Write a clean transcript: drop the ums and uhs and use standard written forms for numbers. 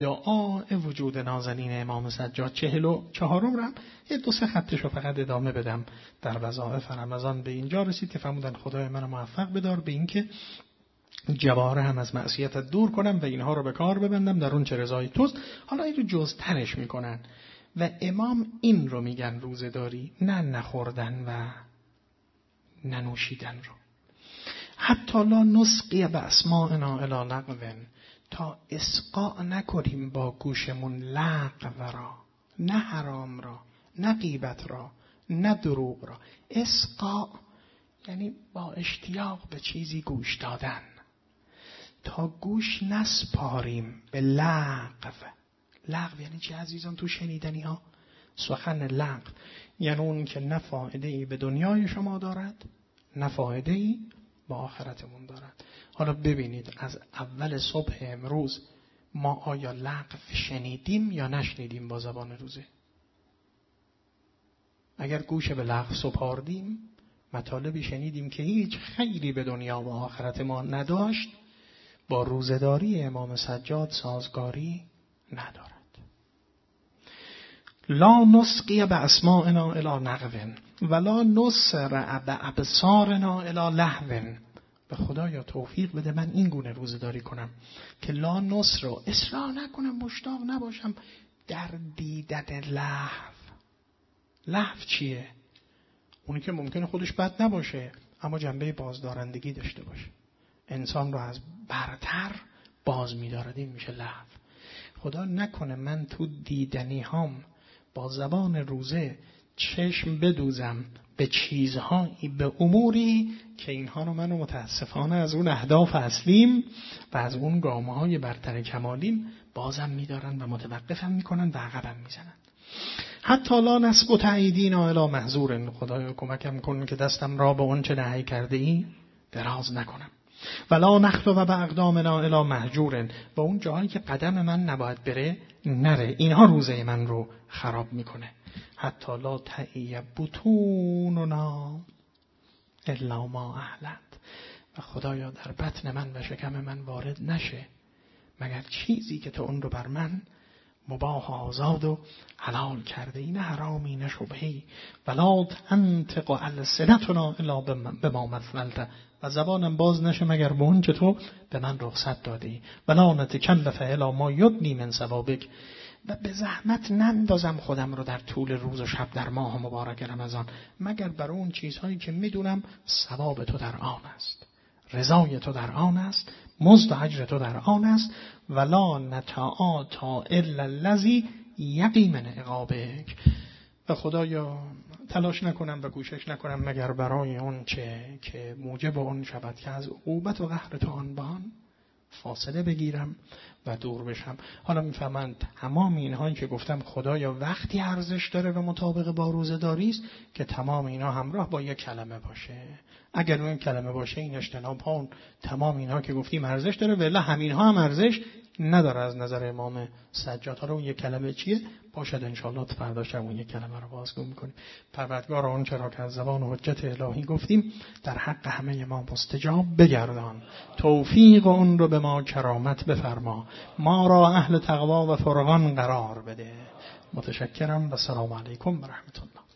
دعای وجود نازنین امام سجاد 44 رم یه 2-3 خطشو فقط ادامه بدم. در وظایف رمضان به اینجا رسید که فرمودن خدای من موفق بدار به این که جواره هم از معصیتت دور کنم و اینها رو به کار ببندم در اون چه رضای توست. حالا این رو جزترش میکنن و امام این رو میگن روزه‌داری، نه نخوردن و ننوشیدن رو. حتی لا نسقی باسماعنا الی لغو، تا اسقا نکنیم با گوشمون لغو را، نه حرام را، نه غیبت را، نه دروغ را. اسقا یعنی با اشتیاق به چیزی گوش دادن، تا گوش نسپاریم به لغو. لغو یعنی چه عزیزان؟ تو شنیدنی ها سخن لغو یعنی اون که نه فایده ای به دنیای شما دارد، نه فایده ای به آخرتمون دارد. حالا ببینید از اول صبح امروز ما آیا لغو شنیدیم یا نشنیدیم با زبان روزه؟ اگر گوش به لغو سپاردیم، مطالبی شنیدیم که هیچ خیری به دنیا و آخرت ما نداشت، با روزه‌داری امام سجاد سازگاری ندارد. لا نسقی باسماعنا الی لغو ولا نسرع بابصارنا الی لهو. به خدایا توفیق بده من این گونه روزه‌داری کنم که لا نسر رو اصرار نکنم، مشتاق نباشم در دیدن لهو. لهو چیه؟ اونی که ممکنه خودش بد نباشه اما جنبه بازدارندگی داشته باشه، انسان رو از برتر باز می‌دارد، این میشه لهو. خدا نکنه من تو دیدنی هام با زبان روزه چشم بدوزم به چیزهایی، به اموری که اینها رو منو متاسفانه از اون اهداف اصلیم و از اون گامه‌های برتر کمالیم بازم می‌دارن و متوقفم می‌کنن و عقبم می‌زنن. حتی لا نثبت ایدینا الی محظور. خدایا کمکم کن که دستم را به اون چه نهی کرده ای دراز نکنم. ولا نخطو و باقدامنا الی مهجور. و اون جاهایی که قدم من نباید بره نره. اینها روزه من رو خراب میکنه. حتی لا تعی بطوننا الا ما اهلت. و خدایا در بطن من و شکم من وارد نشه مگر چیزی که تو اون رو بر من مباح آزاد و حلال کرده، این حرامی نه شبهی. ولا تنطق السنتنا الا بما مثلت. و زبانم باز نشه مگر به اون چه تو به من رخصت دادی. ولا نتکلف الا ما یدنی من ثوابک. و به زحمت نندازم خودم رو در طول روز و شب در ماه مبارک رمضان مگر برای اون چیزهایی که میدونم ثواب تو در آن است، رضای تو در آن است، مزد و اجر تو در آن است. ولا نتعاطا الا الذی یقی من عقابک. و خدایا تلاش نکنم و کوشش نکنم مگر برای اون چه که موجب اون شود که از عقوبت و قهر تو آن بان فاصله بگیرم و دور بشم. حالا میفهمند تمام اینهایی که گفتم خدایا وقتی ارزش داره و مطابق با روزه‌داری است که تمام اینا همراه با یک کلمه باشه. اگر اون کلمه باشه این اجتناب ها تمام اینها که گفتیم ارزش داره، ولی همین ها هم ارزش نداره از نظر امام سجاد. حالا اون یک کلمه چیه؟ باشد انشاءالله فردا شب اون یک کلمه رو بازگو میکنیم. پروردگار اون چرا که از زبان حجت الهی گفتیم در حق همه ما مستجاب بگردان. توفیق اون رو به ما کرامت بفرما. ما را اهل تقوا و فرقان قرار بده. متشکرم و سلام علیکم و رحمت الله.